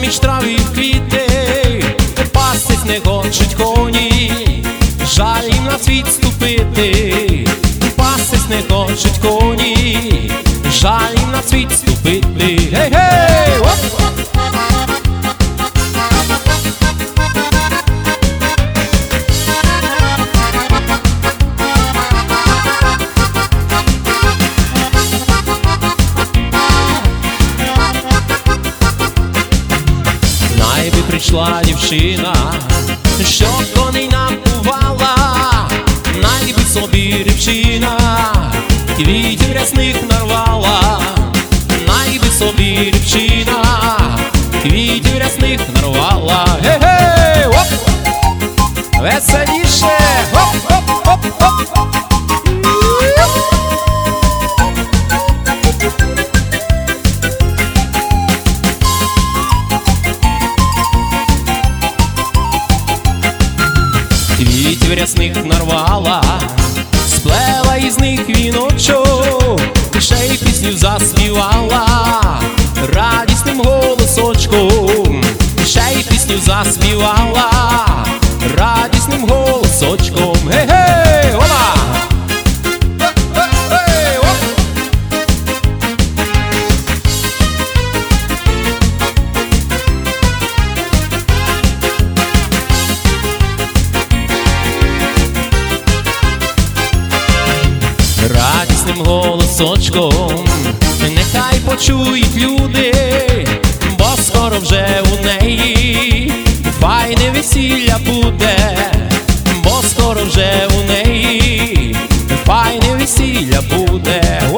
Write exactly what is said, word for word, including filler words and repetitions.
поміж трави квіти, пастись не хочуть коні, жаль їм на світ ступити, пастись не хочуть коні, жаль їм на світ ступити. Гей-гей! Найби прийшла дівчина, що коней напувала, найби собі дівчина, квітів рясних нарвала, найби собі дівчина, квітів рясних нарвала. Ге-гей! Оп! Веселіше! Оп-оп-оп-оп! Квітів рясних нарвала, сплела із них віночок, ще й пісню заспівала радісним голосочком, ще й пісню заспівала радісним голосочком. Гей-гей! Ола! Радісним голосочком нехай почують люди, бо скоро вже у неї файне весілля буде, бо скоро вже у неї файне весілля буде.